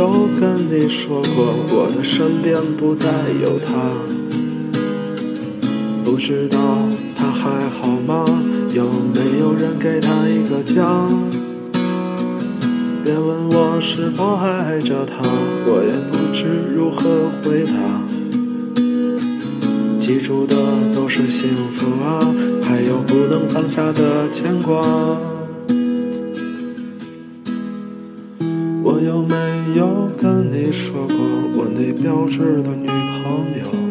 有跟你说过我的身边不再有他？不知道他还好吗？有没有人给他一个家？别问我是否还爱着他，我也不知如何回答。记住的都是幸福啊，还有不能放下的牵挂。我有没有跟你说过我那标致的女朋友？